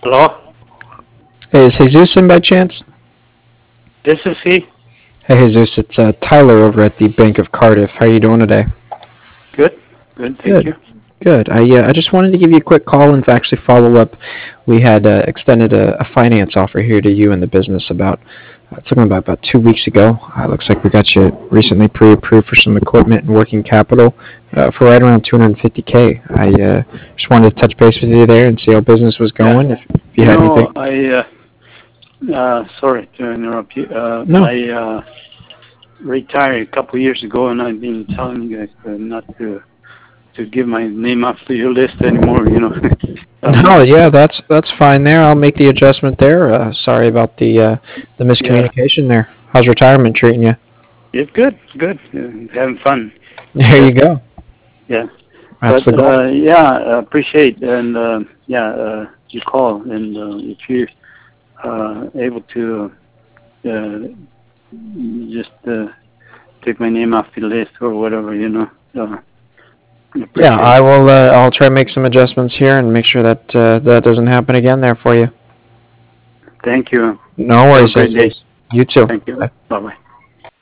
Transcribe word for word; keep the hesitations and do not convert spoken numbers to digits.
Hello, Hey, is Jesus in by chance? this is he. Hey, Jesus, it's uh, Tyler over at the Bank of Cardiff. How are you doing today? Good, good, thank Good, you. good. I uh, I just wanted to give you a quick call and actually follow up. We had uh, extended a, a finance offer here to you and the business about uh, it took me about about two weeks ago. Uh, looks like we got you recently pre-approved for some equipment and working capital uh, for right around two hundred fifty k. I uh, just wanted to touch base with you there and see how business was Yeah, going. If, if you you had know, anything. I, uh, uh, sorry to interrupt you. Uh, No. I, uh, retired a couple years ago and I've been telling you guys uh, not to, to give my name off to your list anymore, you know. No, um, yeah, that's that's fine there. I'll make the adjustment there. Uh, sorry about the uh, the yeah, miscommunication there. How's retirement treating you? it's good, good, uh, having fun, I There you guess. go. Yeah, That's but, the goal. uh, yeah, I appreciate and, uh, yeah, uh, you call and, uh, if you're, uh, able to, uh, just, uh, take my name off the list or whatever, you know. So I Yeah, appreciate I it. will. Uh, I'll try to make some adjustments here and make sure that uh, that doesn't happen again there for you. Thank you. No Have a worries, great day. Jesus. You too. Thank you. Bye. Bye bye.